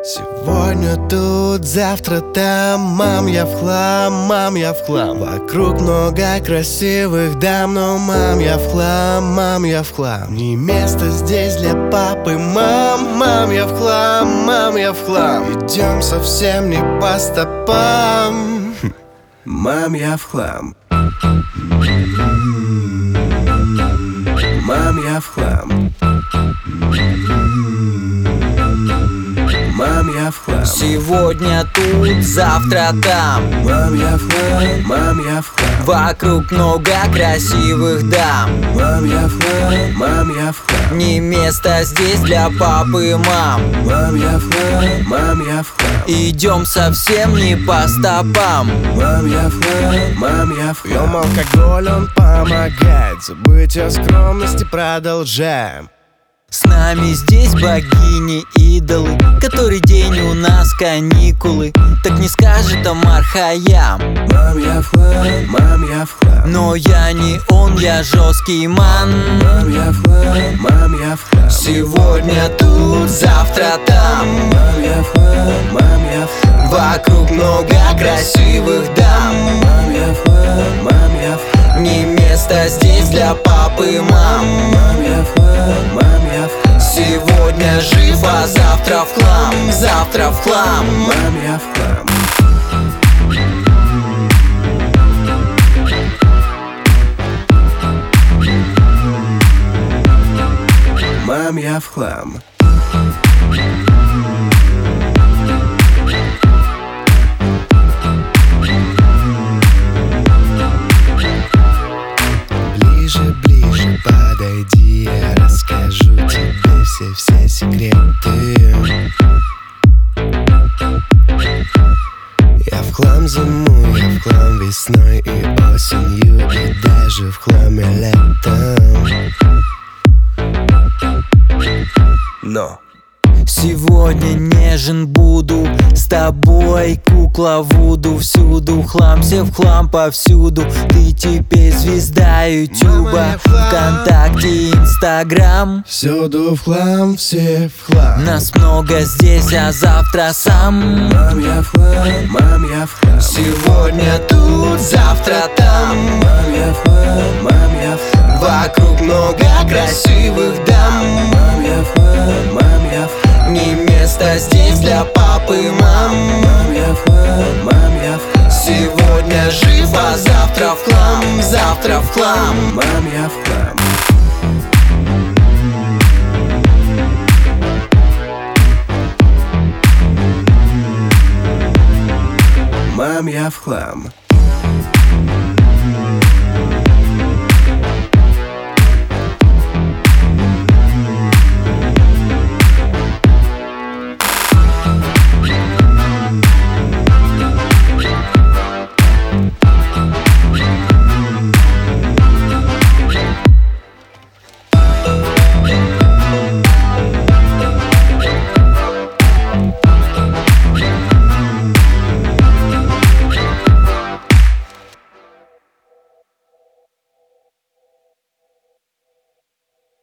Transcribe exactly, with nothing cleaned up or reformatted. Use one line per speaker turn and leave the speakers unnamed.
Сегодня тут, завтра там. Мам, я в хлам, мам, я в хлам. Вокруг много красивых дам, но мам, я в хлам, мам, я в хлам. Не место здесь для папы, мам. Мам, я в хлам, мам, я в хлам. Идем совсем не по стопам. Мам, я в хлам. Мам, я в хлам. Мам, я в хлам.
Сегодня тут, завтра там.
Мам, я в хлам, мам, я в хлам.
Вокруг много красивых дам.
Мам, я в хлам, мам, я в хлам.
Не место здесь для папы и мам.
Мам, я в хлам, мам, я в хлам.
Идем совсем не по стопам.
Мам, я в хлам, мам, я в хлам. Пьем алкоголь, он помогает забыть о скромности, продолжаем.
С нами здесь богини, идолы. Который день у нас каникулы. Так не скажет Омар Хайям.
Мам, я в хлам, мам, я в хлам.
Но я не он, я жесткий ман.
Мам, я в хлам, мам, я в хлам.
Сегодня тут, завтра там.
Мам, я в хлам, мам, я в хлам.
Вокруг много красивых дам.
Мам, я в хлам, мам, я в хлам.
Не место здесь для папы и мам.
Мам, я в хлам, мам, я в хлам.
Сегодня жив, а завтра в хлам. Завтра в хлам.
Мам, я в хлам. Мам, я в хлам. Ближе, ближе подойди, я расскажу тебе все-все секреты. Я в хлам зимой, я в хлам весной и осенью, и даже в хламе летом. Но
сегодня нежен буду с тобой, кукла Вуду. Всюду хлам, все в хлам повсюду. Ты теперь звезда ютуба, ВКонтакте, Инстаграм.
всюду в хлам, все в хлам.
Нас много здесь, а завтра сам.
Мам, я в хлам, мам, я в хлам.
Сегодня тут, завтра там.
Мам, я в хлам, мам, я в хлам.
Вокруг много красивых дам.
Мам, я в хлам, мам, я в хлам.
Не место здесь для папы и мам.
Мам, я в хлам, мам, я в хлам.
Сегодня жив, а завтра в хлам. Завтра в хлам.
Мам, я в хлам. Мам, я в хлам.